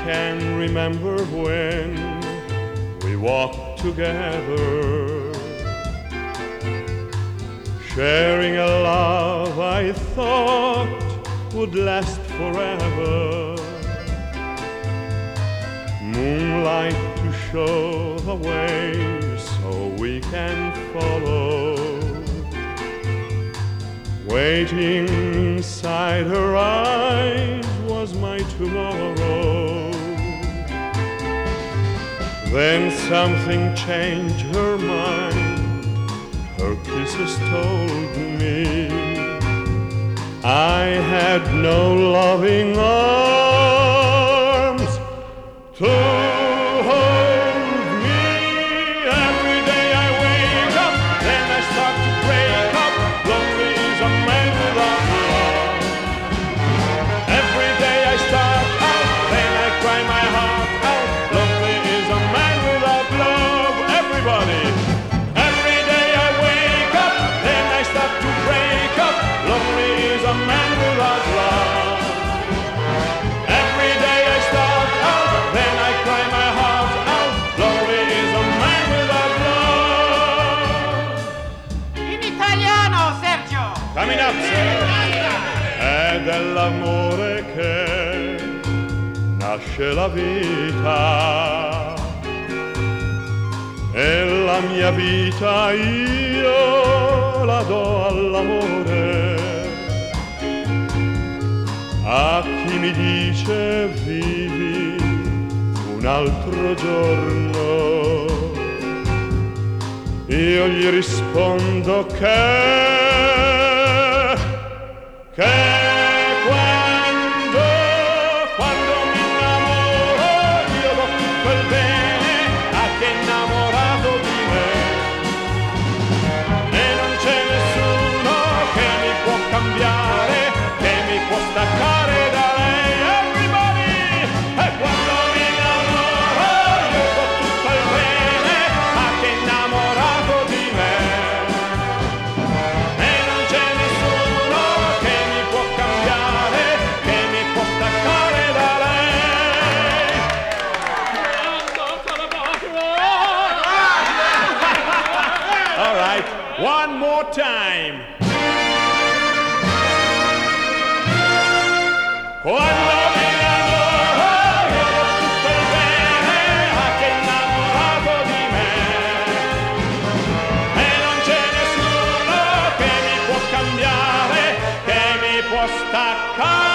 can remember when we walked together, sharing a love I thought would last forever. Moonlight to show the way so we can follow. Waiting inside her eyes was my tomorrow. Then something changed her mind. Her kisses told me I had no loving arms to hold me. Every day I wake up, then I start to break up. Lonely is a man without love. Every day I start out, then I cry my heart out. Lonely is a man without love. Everybody. Every day I wake up, then I start to break up. Lonely is a man without love. Every day I start out, then I cry my heart out. Lonely is a man without love. In italiano, Sergio! Coming up, sir. È dell'amore che nasce la vita, e la mia vita io la do all'amore. A chi mi dice vivi un altro giorno, io gli rispondo che quando mi innamoro io do tutto il bene a chi è innamorato di me, e non c'è nessuno che mi può cambiare, che mi può staccare da lei. Everybody! E quando mi innamoro io do tutto il bene a chi è innamorato di me, e non c'è nessuno che mi può cambiare, che mi può staccare da lei. All right, one more time. Quando mi innamoro io do tutto il bene a chi è innamorato di me, e non c'è nessuno che mi può cambiare, che mi può staccare.